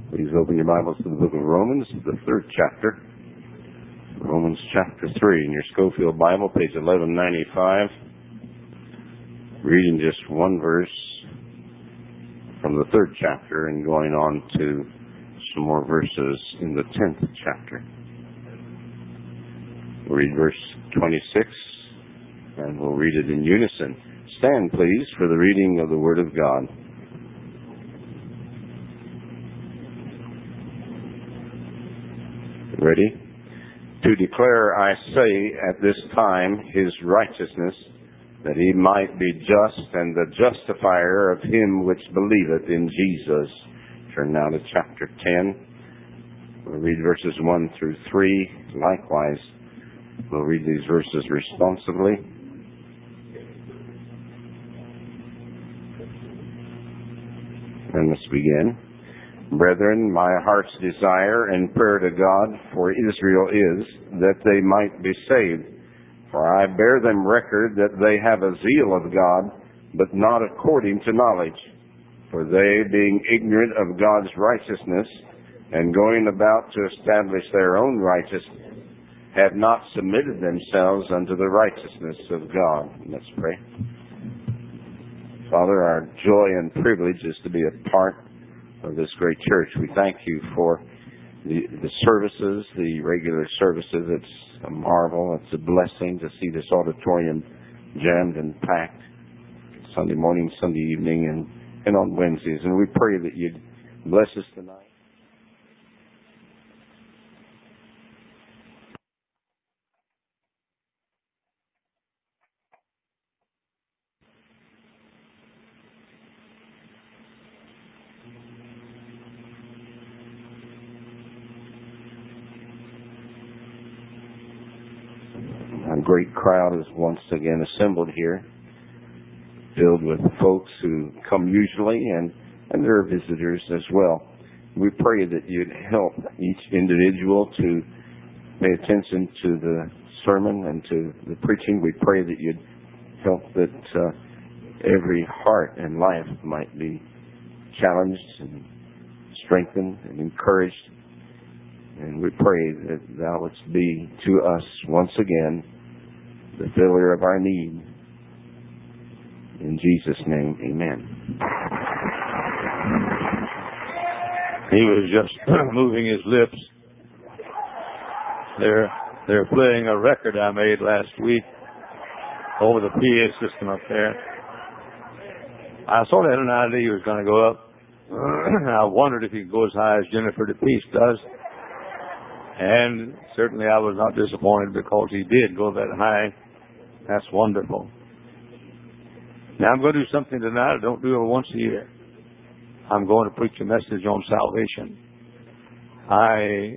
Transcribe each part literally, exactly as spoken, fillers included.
Please open your Bibles to the book of Romans, the third chapter. Romans chapter three in your Schofield Bible, page eleven ninety-five. Reading just one verse from the third chapter and going on to some more verses in the tenth chapter. We'll read verse twenty-six and we'll read it in unison. Stand, please, for the reading of the Word of God. Ready? To declare, I say, at this time, his righteousness, that he might be just and the justifier of him which believeth in Jesus. Turn now to chapter ten. We'll read verses one through three. Likewise, we'll read these verses responsively. And let's begin. Brethren, my heart's desire and prayer to God for Israel is that they might be saved. For I bear them record that they have a zeal of God, but not according to knowledge. For they, being ignorant of God's righteousness, and going about to establish their own righteousness, have not submitted themselves unto the righteousness of God. Let's pray. Father, our joy and privilege is to be a part of this great church. We thank you for the, the services, the regular services. It's a marvel. It's a blessing to see this auditorium jammed and packed Sunday morning, Sunday evening, and, and on Wednesdays. And we pray that you'd bless us tonight. A great crowd is once again assembled here, filled with folks who come usually, and, and there are visitors as well. We pray that you'd help each individual to pay attention to the sermon and to the preaching. We pray that you'd help that uh, every heart and life might be challenged and strengthened and encouraged. And we pray that thou wouldst be to us once again the filler of our need. In Jesus' name, amen. He was just moving his lips. They're, they're playing a record I made last week over the P A system up there. I sort of had an idea he was going to go up. I wondered if he could go as high as Jennifer DePeace does. And certainly I was not disappointed because he did go that high. That's wonderful. Now I'm going to do something tonight I don't do it once a year. I'm going to preach a message on salvation. I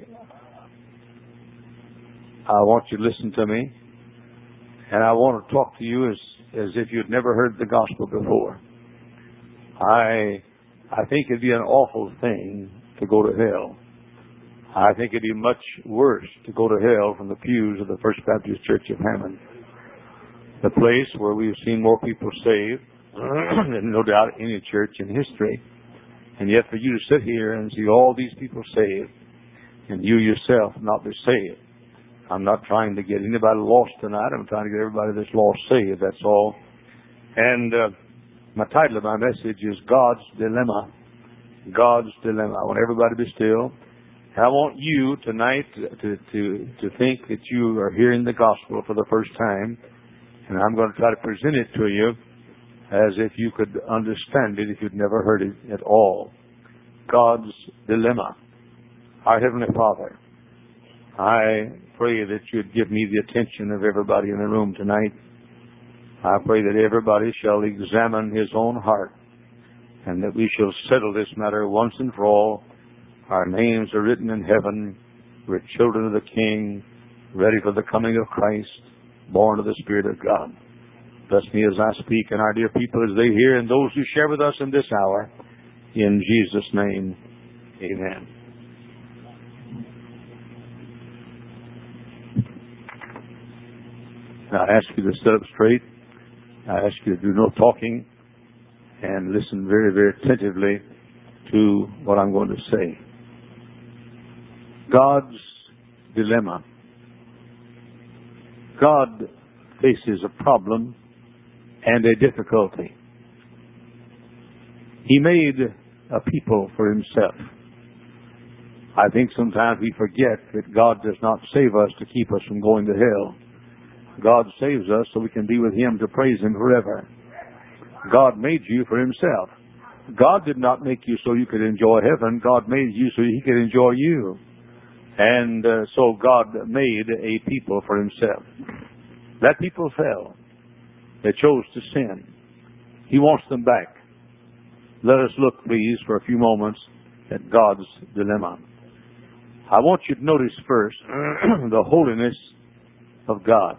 I want you to listen to me, and I want to talk to you as as if you'd never heard the gospel before. I I think it'd be an awful thing to go to hell. I think it'd be much worse to go to hell from the pews of the First Baptist Church of Hammond, the place where we've seen more people saved than no doubt any church in history. And yet for you to sit here and see all these people saved and you yourself not be saved. I'm not trying to get anybody lost tonight. I'm trying to get everybody that's lost saved. That's all. And uh, my title of my message is God's Dilemma. God's Dilemma. I want everybody to be still. I want you tonight to, to, to think that you are hearing the gospel for the first time, and I'm going to try to present it to you as if you could understand it if you'd never heard it at all. God's Dilemma. Our Heavenly Father, I pray that you'd give me the attention of everybody in the room tonight. I pray that everybody shall examine his own heart, and that we shall settle this matter once and for all. Our names are written in heaven. We're children of the King, ready for the coming of Christ, born of the Spirit of God. Bless me as I speak, and our dear people as they hear, and those who share with us in this hour. In Jesus' name, amen. I ask you to sit up straight. I ask you to do no talking and listen very, very attentively to what I'm going to say. God's dilemma. God faces a problem and a difficulty. He made a people for himself. I think sometimes we forget that God does not save us to keep us from going to hell. God saves us so we can be with him to praise him forever. God made you for himself. God did not make you so you could enjoy heaven. God made you so he could enjoy you. And uh, so God made a people for himself. That people fell. They chose to sin. He wants them back. Let us look, please, for a few moments at God's dilemma. I want you to notice first the holiness of God.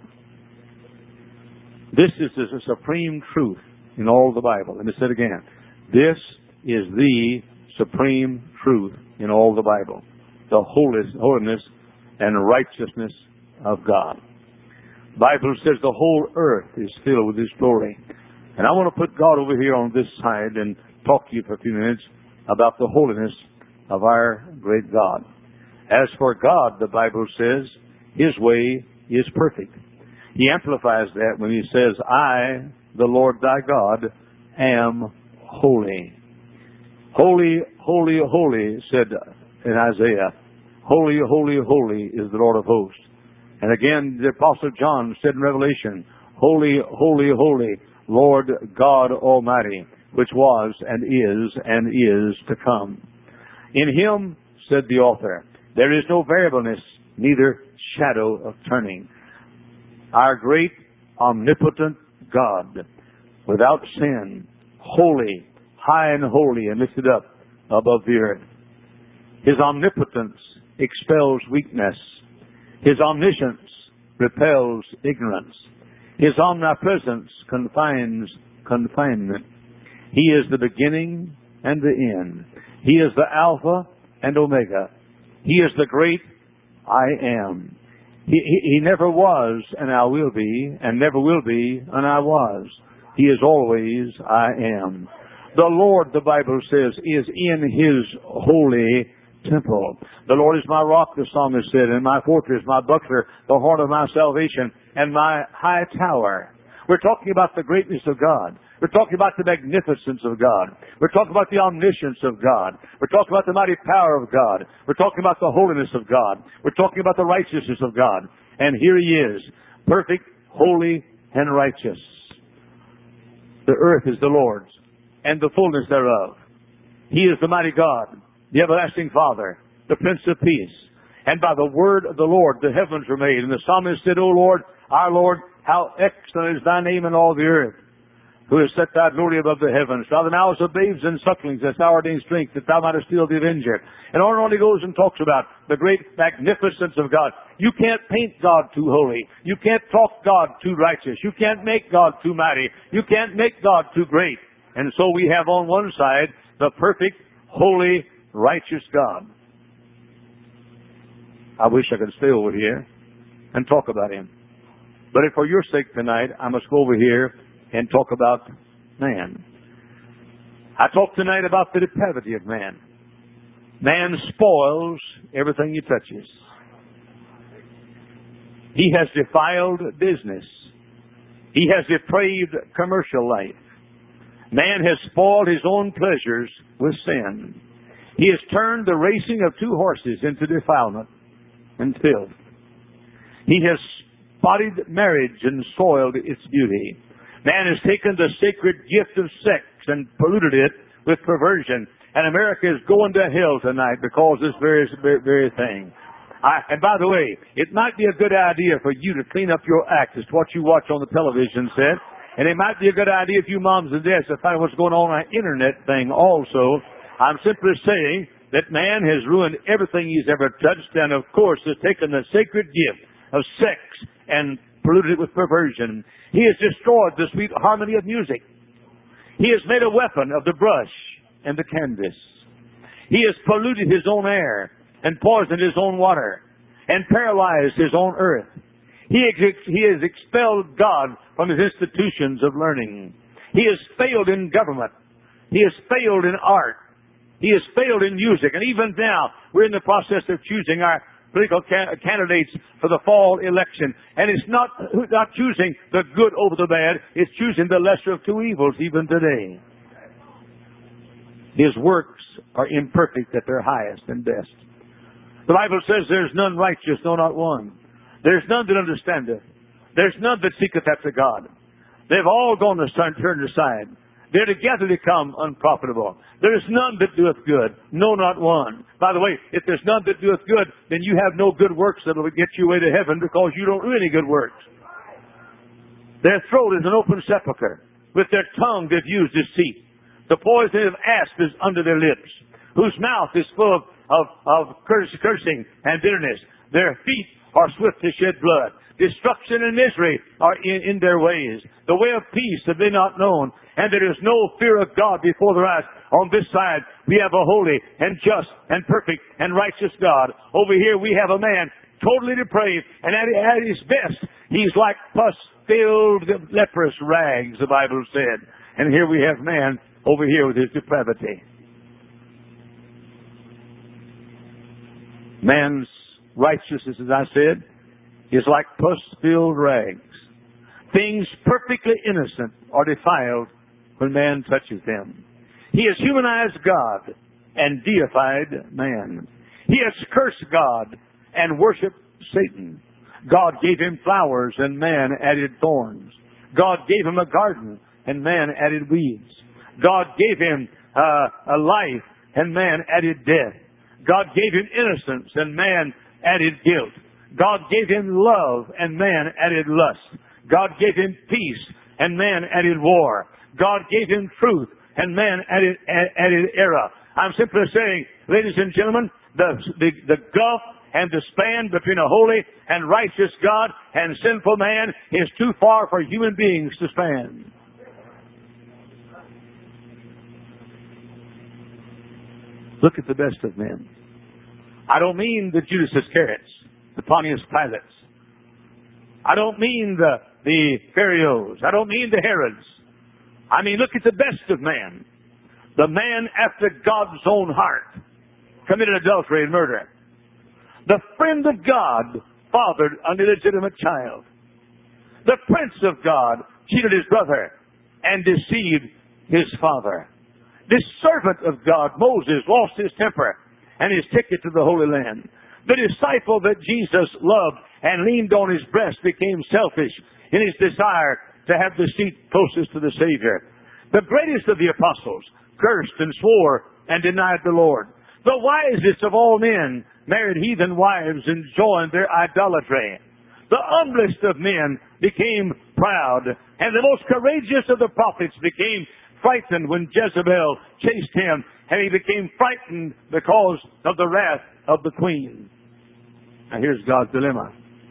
This is the supreme truth in all the Bible. Let me say it again. This is the supreme truth in all the Bible. The holiness and righteousness of God. The Bible says the whole earth is filled with his glory. And I want to put God over here on this side and talk to you for a few minutes about the holiness of our great God. As for God, the Bible says, his way is perfect. He amplifies that when he says, I, the Lord thy God, am holy. Holy, holy, holy, said in Isaiah. Holy, holy, holy is the Lord of hosts. And again, the Apostle John said in Revelation, Holy, holy, holy, Lord God Almighty, which was and is and is to come. In him, said the author, there is no variableness, neither shadow of turning. Our great, omnipotent God, without sin, holy, high and holy, and lifted up above the earth. His omnipotence expels weakness. His omniscience repels ignorance. His omnipresence confines confinement. He is the beginning and the end. He is the Alpha and Omega. He is the great I am. He, he, he never was and I will be, and never will be and I was. He is always I am. The Lord, the Bible says, is in his holy temple. The Lord is my rock, the psalmist said, and my fortress, my buckler, the horn of my salvation, and my high tower. We're talking about the greatness of God. We're talking about the magnificence of God. We're talking about the omniscience of God. We're talking about the mighty power of God. We're talking about the holiness of God. We're talking about the righteousness of God. And here he is, perfect, holy, and righteous. The earth is the Lord's, and the fullness thereof. He is the mighty God, the everlasting Father, the Prince of Peace. And by the word of the Lord the heavens were made. And the psalmist said, O Lord, our Lord, how excellent is thy name in all the earth, who has set thy glory above the heavens. Thou the mouths of babes and sucklings, hast thou ordained strength, that thou mightest still the avenger. And on and on he goes and talks about the great magnificence of God. You can't paint God too holy. You can't talk God too righteous. You can't make God too mighty. You can't make God too great. And so we have on one side the perfect, holy, righteous God. I wish I could stay over here and talk about him. But if for your sake tonight, I must go over here and talk about man. I talk tonight about the depravity of man. Man spoils everything he touches. He has defiled business. He has depraved commercial life. Man has spoiled his own pleasures with sin. He has turned the racing of two horses into defilement and filth. He has spotted marriage and soiled its beauty. Man has taken the sacred gift of sex and polluted it with perversion. And America is going to hell tonight because of this very, very thing. I, and by the way, it might be a good idea for you to clean up your act as to what you watch on the television set. And it might be a good idea if you moms and dads to find what's going on on the internet thing also. I'm simply saying that man has ruined everything he's ever touched, and of course has taken the sacred gift of sex and polluted it with perversion. He has destroyed the sweet harmony of music. He has made a weapon of the brush and the canvas. He has polluted his own air and poisoned his own water and paralyzed his own earth. He, ex- he has expelled God from his institutions of learning. He has failed in government. He has failed in art. He has failed in music. And even now, we're in the process of choosing our political ca- candidates for the fall election. And it's not, not choosing the good over the bad. It's choosing the lesser of two evils even today. His works are imperfect at their highest and best. The Bible says there's none righteous, no, not one. There's none that understandeth. There's none that seeketh after God. They've all gone to turned aside. They're together become unprofitable. There is none that doeth good, no, not one. By the way, if there's none that doeth good, then you have no good works that will get you away to heaven because you don't do any good works. Their throat is an open sepulchre. With their tongue they've used deceit. The poison of asp is under their lips, whose mouth is full of, of, of curse, cursing and bitterness. Their feet are swift to shed blood. Destruction and misery are in, in their ways. The way of peace have they not known, and there is no fear of God before their eyes. On this side, we have a holy and just and perfect and righteous God. Over here, we have a man totally depraved, and at, at his best, he's like pus-filled leprous rags, the Bible said. And here we have man over here with his depravity. Man's righteousness, as I said, is like pus-filled rags. Things perfectly innocent are defiled when man touches them. He has humanized God and deified man. He has cursed God and worshipped Satan. God gave him flowers and man added thorns. God gave him a garden and man added weeds. God gave him uh, a life and man added death. God gave him innocence and man added guilt. God gave him love and man added lust. God gave him peace and man added war. God gave him truth and man added, added error. I'm simply saying, ladies and gentlemen, the, the, the gulf and the span between a holy and righteous God and sinful man is too far for human beings to span. Look at the best of men. I don't mean the Judas Iscariots, the Pontius Pilates. I don't mean the, the Pharaohs. I don't mean the Herods. I mean, look at the best of man. The man after God's own heart committed adultery and murder. The friend of God fathered an illegitimate child. The prince of God cheated his brother and deceived his father. This servant of God, Moses, lost his temper and his ticket to the Holy Land. The disciple that Jesus loved and leaned on his breast became selfish in his desire to have the seat closest to the Savior. The greatest of the apostles cursed and swore and denied the Lord. The wisest of all men married heathen wives and joined their idolatry. The humblest of men became proud, and the most courageous of the prophets became frightened when Jezebel chased him, and he became frightened because of the wrath of the queen. Now here's God's dilemma.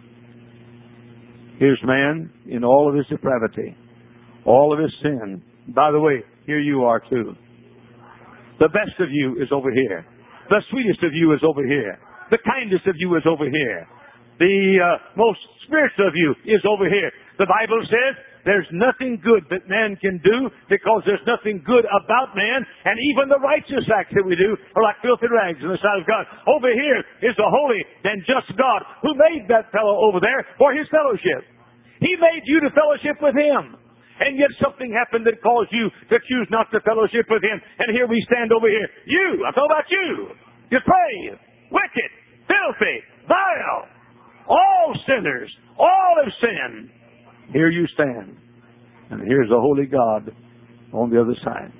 Here's man in all of his depravity, all of his sin. By the way, here you are too. The best of you is over here. The sweetest of you is over here. The kindest of you is over here. The uh, most spiritual of you is over here. The Bible says there's nothing good that man can do because there's nothing good about man, and even the righteous acts that we do are like filthy rags in the sight of God. Over here is the holy and just God who made that fellow over there for his fellowship. He made you to fellowship with him. And yet something happened that caused you to choose not to fellowship with him. And here we stand over here. You, I'm talking about you. Depraved, wicked, filthy, vile. All sinners. All have sinned. Here you stand. And here's the holy God on the other side.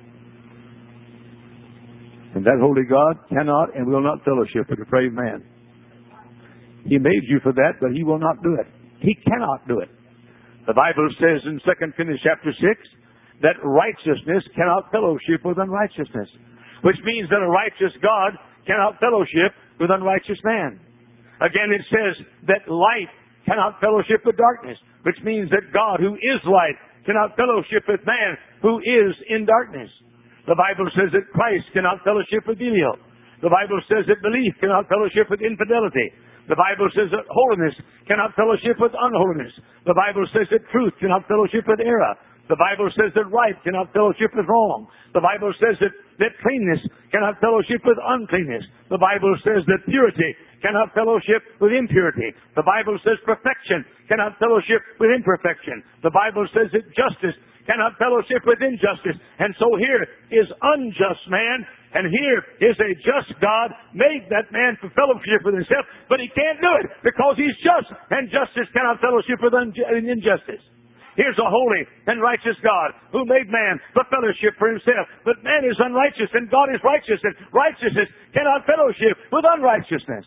And that holy God cannot and will not fellowship with a depraved man. He made you for that, but he will not do it. He cannot do it. The Bible says in Second Corinthians chapter six that righteousness cannot fellowship with unrighteousness, which means that a righteous God cannot fellowship with unrighteous man. Again, it says that light cannot fellowship with darkness, which means that God, who is light, cannot fellowship with man who is in darkness. The Bible says that Christ cannot fellowship with Belial. The Bible says that belief cannot fellowship with infidelity. The Bible says that holiness cannot fellowship with unholiness. The Bible says that truth cannot fellowship with error. The Bible says that right cannot fellowship with wrong. The Bible says that that cleanness cannot fellowship with uncleanness. The Bible says that purity cannot fellowship with impurity. The Bible says perfection cannot fellowship with imperfection. The Bible says that justice cannot fellowship with injustice. And so here is unjust man, and here is a just God, made that man for fellowship with himself, but he can't do it because he's just, and justice cannot fellowship with injustice. Here's a holy and righteous God who made man for fellowship for himself. But man is unrighteous and God is righteous, and righteousness cannot fellowship with unrighteousness.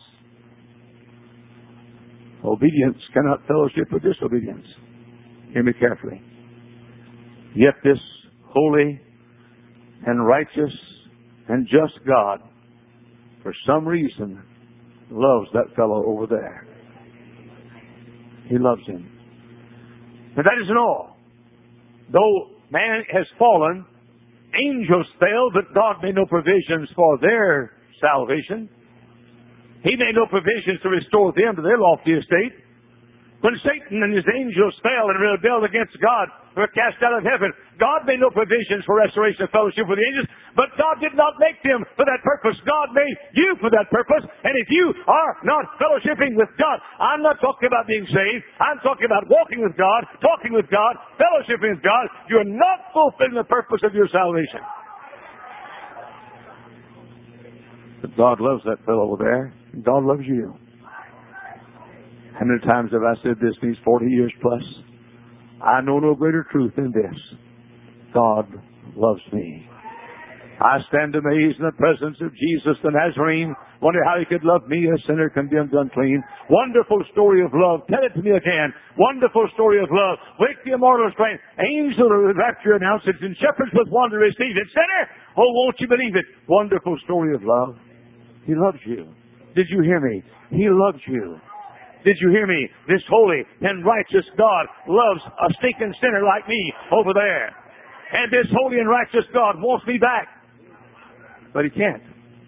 Obedience cannot fellowship with disobedience. Hear me carefully. Yet this holy and righteous and just God, for some reason, loves that fellow over there. He loves him. But that isn't all. Though man has fallen, angels fell, but God made no provisions for their salvation. He made no provisions to restore them to their lofty estate. When Satan and his angels fell and rebelled against God, were cast out of heaven, God made no provisions for restoration of fellowship with the angels, but God did not make them for that purpose. God made you for that purpose. And if you are not fellowshipping with God, I'm not talking about being saved. I'm talking about walking with God, talking with God, fellowshipping with God. You're not fulfilling the purpose of your salvation. But God loves that fellow over there. God loves you. How many times have I said this these forty years plus? I know no greater truth than this. God loves me. I stand amazed in the presence of Jesus the Nazarene. Wonder how he could love me, a sinner condemned unclean. Wonderful story of love. Tell it to me again. Wonderful story of love. Wake the immortal strength. Angel of rapture announces, and shepherds with wonder receive it. Sinner, oh, won't you believe it? Wonderful story of love. He loves you. Did you hear me? He loves you. Did you hear me? This holy and righteous God loves a stinking sinner like me over there. And this holy and righteous God wants me back. But he can't.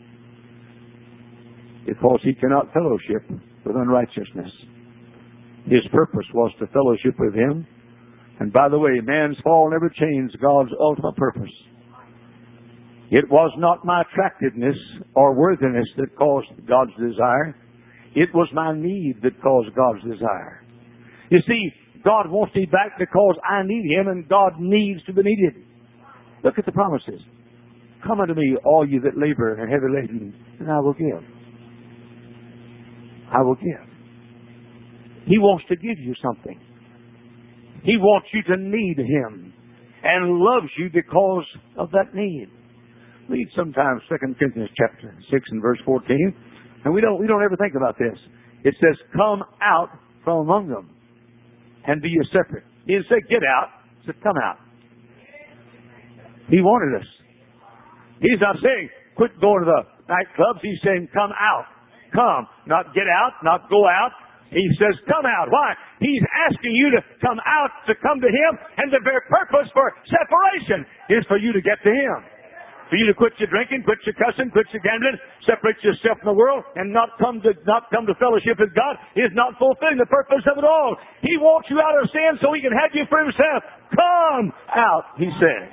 Because he cannot fellowship with unrighteousness. His purpose was to fellowship with him. And by the way, man's fall never changed God's ultimate purpose. It was not my attractiveness or worthiness that caused God's desire. It was my need that caused God's desire. You see, God wants me back because I need him, and God needs to be needed. Look at the promises. Come unto me, all you that labor and are heavy laden, and I will give. I will give. He wants to give you something. He wants you to need him and loves you because of that need. Read sometimes Second Corinthians chapter six and verse fourteen. And we don't we don't ever think about this. It says, come out from among them and be ye separate. He didn't say get out. He said come out. He wanted us. He's not saying quit going to the nightclubs. He's saying come out. Come. Not get out, not go out. He says come out. Why? He's asking you to come out, to come to him, and the very purpose for separation is for you to get to him. For you to quit your drinking, quit your cussing, quit your gambling, separate yourself from the world, and not come to not come to fellowship with God is not fulfilling the purpose of it all. He wants you out of sin so he can have you for himself. Come out, he says.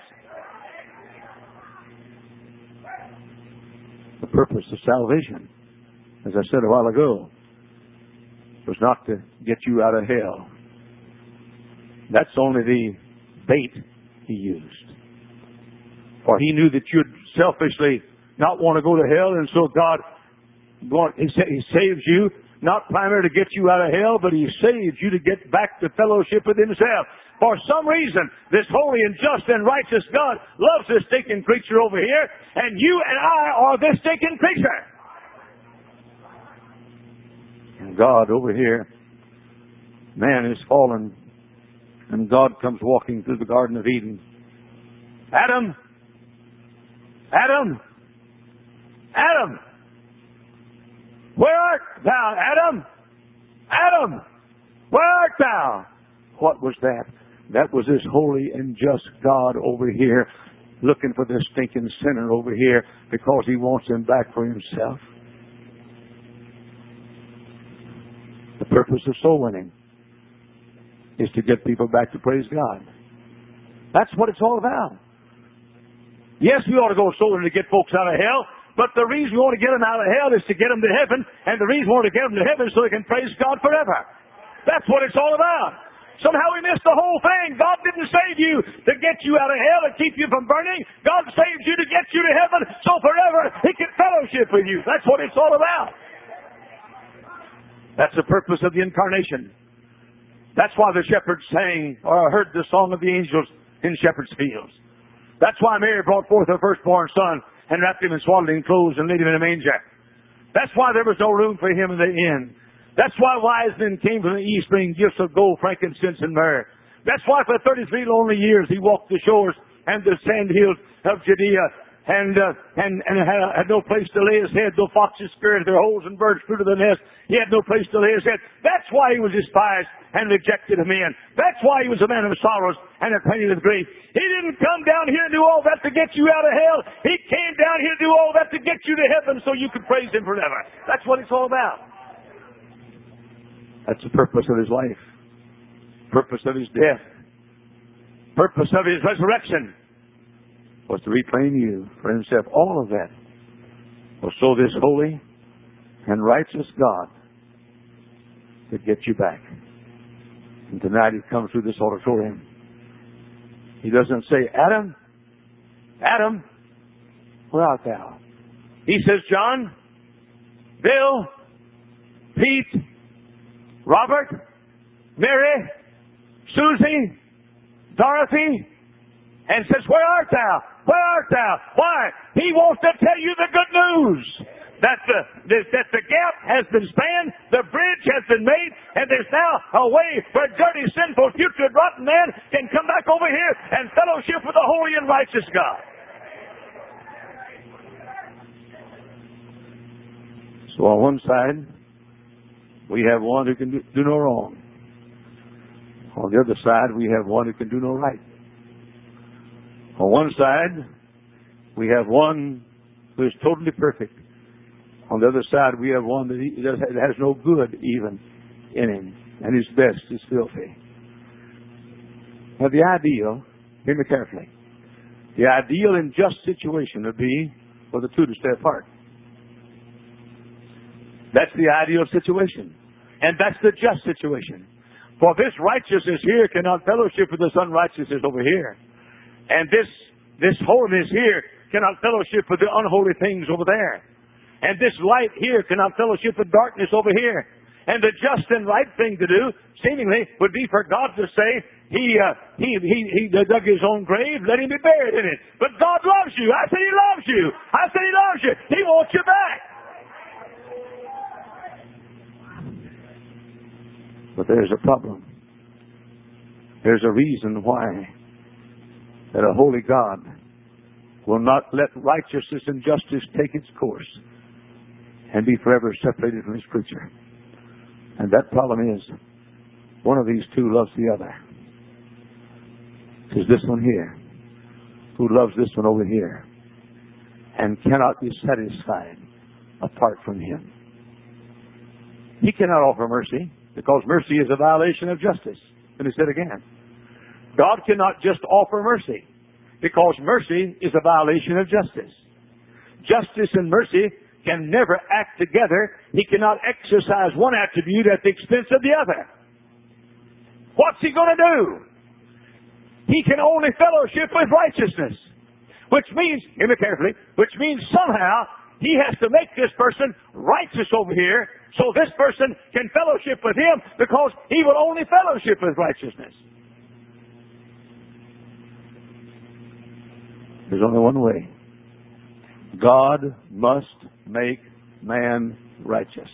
The purpose of salvation, as I said a while ago, was not to get you out of hell. That's only the bait he used. For he knew that you'd selfishly not want to go to hell, and so God, he saves you, not primarily to get you out of hell, but he saves you to get back to fellowship with himself. For some reason, this holy and just and righteous God loves this stinking creature over here, and you and I are this stinking creature. And God over here, man is fallen, and God comes walking through the Garden of Eden. Adam, Adam, Adam, where art thou, Adam? Adam, where art thou? What was that? That was this holy and just God over here, looking for this stinking sinner over here because he wants him back for himself. The purpose of soul winning is to get people back to praise God. That's what it's all about. Yes, we ought to go solely to get folks out of hell, but the reason we want to get them out of hell is to get them to heaven, and the reason we want to get them to heaven is so they can praise God forever. That's what it's all about. Somehow we missed the whole thing. God didn't save you to get you out of hell and keep you from burning. God saved you to get you to heaven so forever He can fellowship with you. That's what it's all about. That's the purpose of the incarnation. That's why the shepherds sang, or heard the song of the angels in shepherds' fields. That's why Mary brought forth her firstborn son and wrapped him in swaddling clothes and laid him in a manger. That's why there was no room for him in the inn. That's why wise men came from the east bringing gifts of gold, frankincense, and myrrh. That's why for thirty-three lonely years he walked the shores and the sand hills of Judea and uh, and, and had, had no place to lay his head. Though foxes skirted their holes and birds flew to the nest, he had no place to lay his head. That's why he was despised and rejected of men. That's why he was a man of sorrows and acquainted with grief. He didn't come down here and do all that to get you out of hell. He came down here to do all that to get you to heaven so you could praise Him forever. That's what it's all about. That's the purpose of His life, purpose of His death, purpose of His resurrection was to reclaim you for Himself. All of that was so this holy and righteous God could get you back. And tonight He comes through this auditorium. He doesn't say, Adam, Adam, where art thou? He says, John, Bill, Pete, Robert, Mary, Susie, Dorothy, and says, where art thou? Where art thou? Why? He wants to tell you the good news. That the, that the gap has been spanned, the bridge has been made, and there's now a way where dirty, sinful, putrid, rotten man can come back over here and fellowship with the holy and righteous God. So on one side, we have one who can do, do no wrong. On the other side, we have one who can do no right. On one side, we have one who is totally perfect. On the other side, we have one that, he, that has no good even in him, and his best is filthy. Now, the ideal, hear me carefully, the ideal and just situation would be for the two to stay apart. That's the ideal situation. And that's the just situation. For this righteousness here cannot fellowship with this unrighteousness over here. And this, this holiness here cannot fellowship with the unholy things over there. And this light here cannot fellowship with darkness over here. And the just and right thing to do, seemingly, would be for God to say, He, uh, he, he, he dug His own grave, let Him be buried in it. But God loves you. I said He loves you. I said He loves you. He wants you back. But there's a problem. There's a reason why that a holy God will not let righteousness and justice take its course and be forever separated from His creature. And that problem is one of these two loves the other. It is this one here who loves this one over here and cannot be satisfied apart from Him. He cannot offer mercy, because mercy is a violation of justice. Let me say it again. God cannot just offer mercy, because mercy is a violation of justice. Justice and mercy can never act together. He cannot exercise one attribute at the expense of the other. What's He going to do? He can only fellowship with righteousness, which means, hear me carefully, which means somehow He has to make this person righteous over here so this person can fellowship with Him, because He will only fellowship with righteousness. There's only one way. God must make man righteous.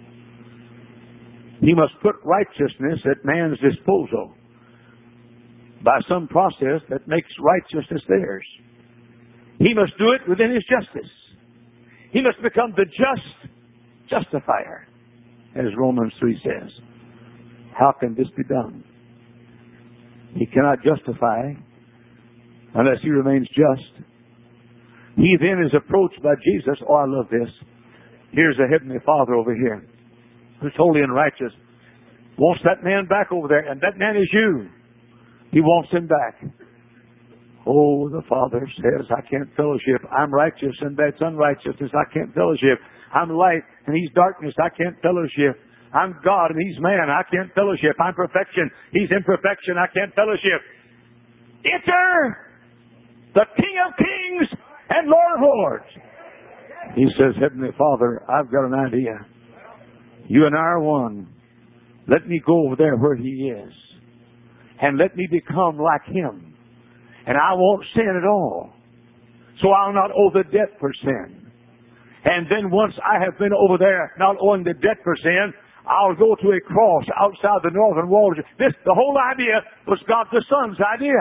He must put righteousness at man's disposal by some process that makes righteousness theirs. He must do it within His justice. He must become the just justifier, as Romans three says. How can this be done? He cannot justify unless He remains just. He then is approached by Jesus. Oh, I love this. Here's a heavenly Father over here who's holy and righteous. Wants that man back over there, and that man is you. He wants him back. Oh, the Father says, I can't fellowship. I'm righteous and that's unrighteousness. I can't fellowship. I'm light and He's darkness. I can't fellowship. I'm God and He's man. I can't fellowship. I'm perfection. He's imperfection. I can't fellowship. Enter the King of Kings and Lord of Lords. He says, Heavenly Father, I've got an idea. You and I are one. Let me go over there where He is. And let me become like Him. And I won't sin at all. So I'll not owe the debt for sin. And then once I have been over there not owing the debt for sin, I'll go to a cross outside the northern wall. This, the whole idea was God the Son's idea.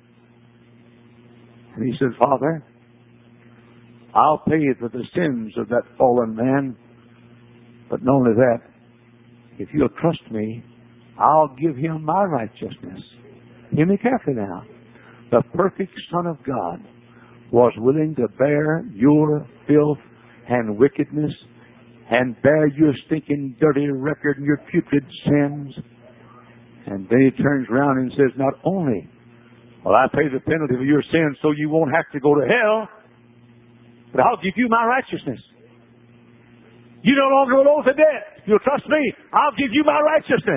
And He said, Father, I'll pay for the sins of that fallen man. But not only that, if you'll trust me, I'll give him my righteousness. Hear me carefully now. The perfect Son of God was willing to bear your filth and wickedness and bear your stinking dirty record and your putrid sins. And then He turns around and says, not only will I pay the penalty for your sins so you won't have to go to hell, but I'll give you my righteousness. You no longer will owe the debt. You'll trust me. I'll give you my righteousness.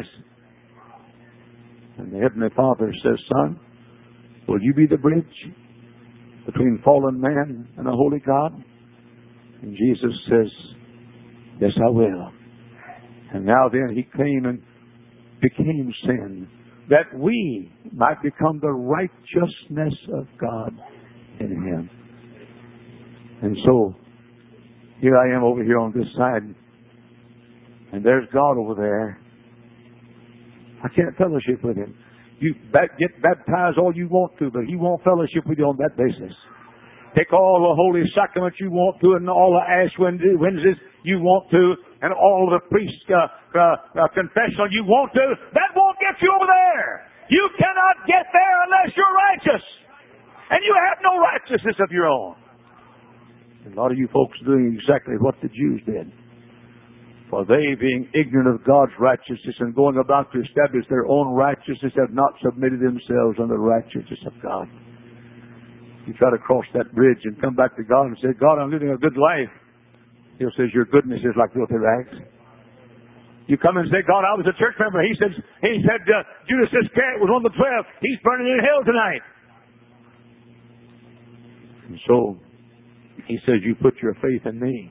And the Heavenly Father says, Son, will you be the bridge between fallen man and a holy God? And Jesus says, yes, I will. And now then He came and became sin, that we might become the righteousness of God in Him. And so, here I am over here on this side, and there's God over there. I can't fellowship with Him. You get baptized all you want to, but He won't fellowship with you on that basis. Take all the holy sacraments you want to, and all the Ash Wednesdays you want to, and all the priest uh, uh, uh, confessional you want to. That won't get you over there. You cannot get there unless you're righteous, and you have no righteousness of your own. A lot of you folks are doing exactly what the Jews did. For they, being ignorant of God's righteousness and going about to establish their own righteousness, have not submitted themselves unto the righteousness of God. You try to cross that bridge and come back to God and say, God, I'm living a good life. He'll say, your goodness is like filthy rags. You come and say, God, I was a church member. He said, he said uh, Judas Iscariot was one of the twelve. He's burning in hell tonight. And so, He says, you put your faith in me,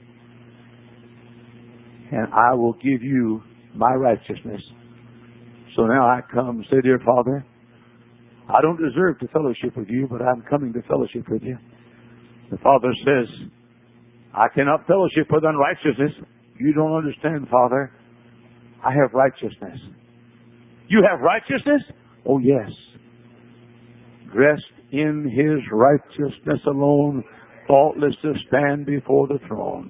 and I will give you my righteousness. So now I come and say, dear Father, I don't deserve to fellowship with you, but I'm coming to fellowship with you. The Father says, I cannot fellowship with unrighteousness. You don't understand, Father. I have righteousness. You have righteousness? Oh, yes. Dressed in His righteousness alone, faultless to stand before the throne.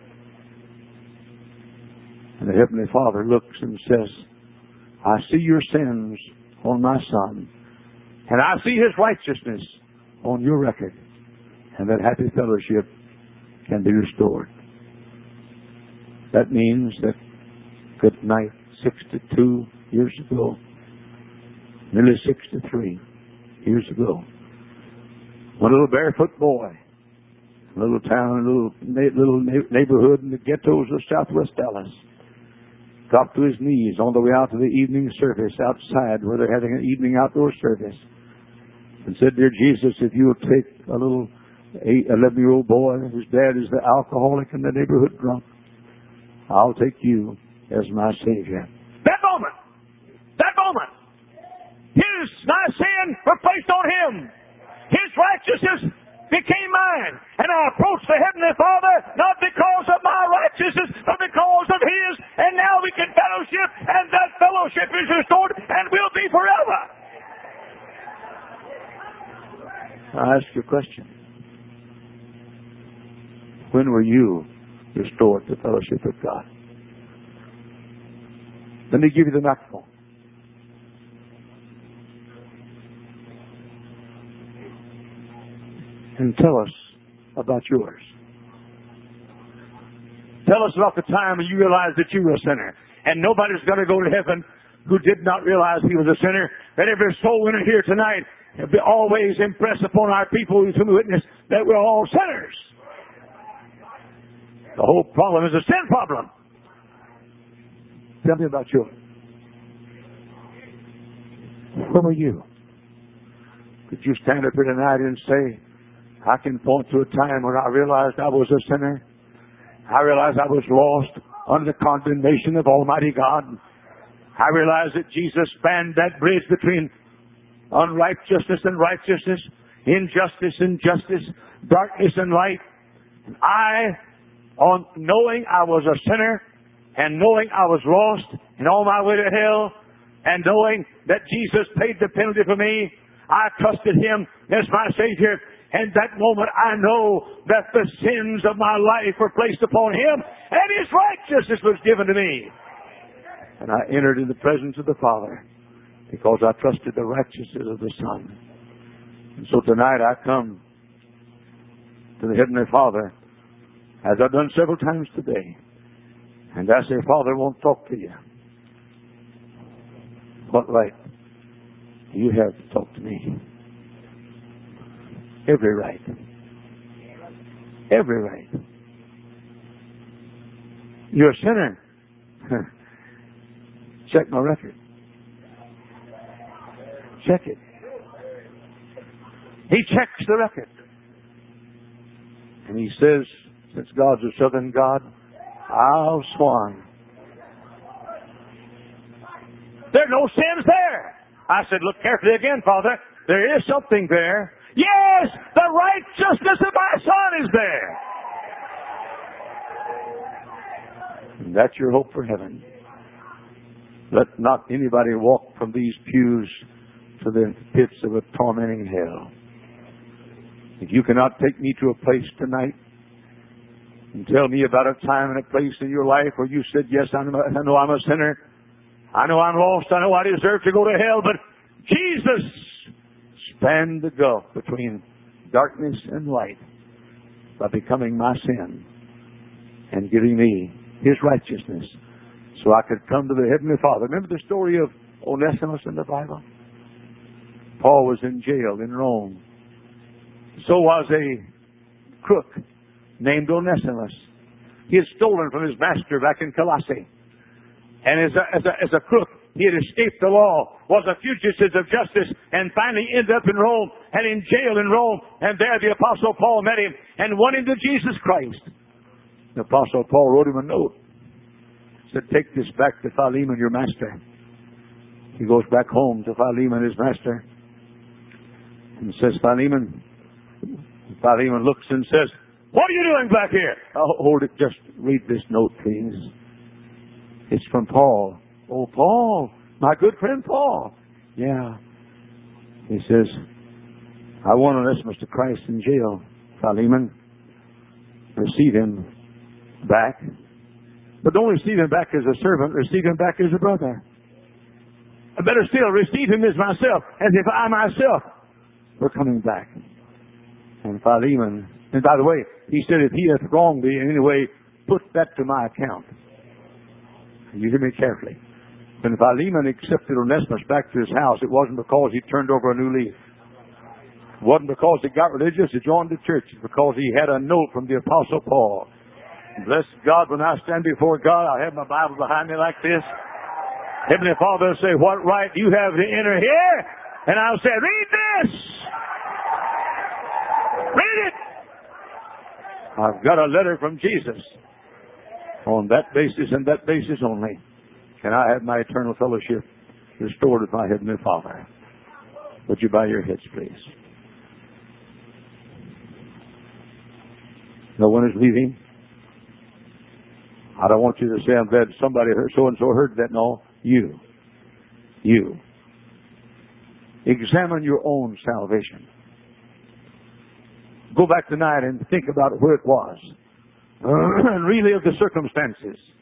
And the Heavenly Father looks and says, I see your sins on my Son, and I see His righteousness on your record, and that happy fellowship can be restored. That means that good night, sixty-two years ago, nearly sixty-three years ago, one little barefoot boy, a little town, a little, little neighborhood in the ghettos of southwest Dallas, dropped to his knees on the way out to the evening service outside where they're having an evening outdoor service, and said, dear Jesus, if you will take a little eight, eleven-year-old boy whose dad is the alcoholic and the neighborhood drunk, I'll take you as my Savior. That moment, that moment, his, my sin were placed on Him. His righteousness became mine. And I approached the Heavenly Father, not because of my righteousness, but because of His. And now we can fellowship, and that fellowship is restored and will be forever. I ask you a question. When were you restored to fellowship with God? Let me give you the microphone. And tell us about yours. Tell us about the time when you realized that you were a sinner. And nobody's going to go to heaven who did not realize he was a sinner. That every soul in here tonight be always impress upon our people who witness that we're all sinners. The whole problem is a sin problem. Tell me about you. Where were you? Could you stand up here tonight and say, I can point to a time when I realized I was a sinner. I realized I was lost under the condemnation of Almighty God. I realized that Jesus spanned that bridge between unrighteousness and righteousness, injustice and justice, darkness and light. And I, on knowing I was a sinner and knowing I was lost and on my way to hell and knowing that Jesus paid the penalty for me, I trusted Him as my Savior. And that moment I know that the sins of my life were placed upon Him and His righteousness was given to me. And I entered in the presence of the Father because I trusted the righteousness of the Son. And so tonight I come to the Heavenly Father, as I've done several times today, and I say, Father, I won't talk to you. What right do you have to talk to me? Every right. Every right. You're a sinner. Check my record. Check it. He checks the record. And He says, since God's a southern God, I'll swan. There are no sins there. I said, look carefully again, Father. There is something there. Yes, the righteousness of my Son is there. And that's your hope for heaven. Let not anybody walk from these pews to the pits of a tormenting hell. If you cannot take me to a place tonight and tell me about a time and a place in your life where you said, yes, I know, I know I'm a sinner. I know I'm lost. I know I deserve to go to hell. But Jesus spanned the gulf between darkness and light by becoming my sin and giving me His righteousness so I could come to the Heavenly Father. Remember the story of Onesimus in the Bible? Paul was in jail in Rome. So was a crook named Onesimus. He had stolen from his master back in Colossae. And as a, as a, as a crook, he had escaped the law, was a fugitive of justice, and finally ended up in Rome and in jail in Rome. And there the Apostle Paul met him and won him to Jesus Christ. The Apostle Paul wrote him a note. Said, take this back to Philemon, your master. He goes back home to Philemon, his master, and says, Philemon, Philemon looks and says, what are you doing back here? Oh, hold it, just read this note, please. It's from Paul. Oh, Paul, my good friend Paul. Yeah. He says, I want Onesimus to Christ in jail, Philemon. Receive him back. But don't receive him back as a servant, receive him back as a brother. Better still, receive him as myself, as if I myself were coming back. And Philemon, and by the way, he said, if he hath wronged thee in any way, put that to my account. You hear me carefully. When Philemon accepted Onesimus back to his house, it wasn't because he turned over a new leaf. It wasn't because he got religious, he joined the church. It's because he had a note from the Apostle Paul. And bless God, when I stand before God, I have my Bible behind me like this. Heavenly Father will say, what right do you have to enter here? And I'll say, read this. Read it. I've got a letter from Jesus. On that basis and that basis only can I have my eternal fellowship restored with my Heavenly Father. Would you bow your heads, please? No one is leaving. I don't want you to say, I'm glad somebody heard, so-and-so heard that. No, you. You. Examine your own salvation. Go back tonight and think about where it was. And relive the circumstances.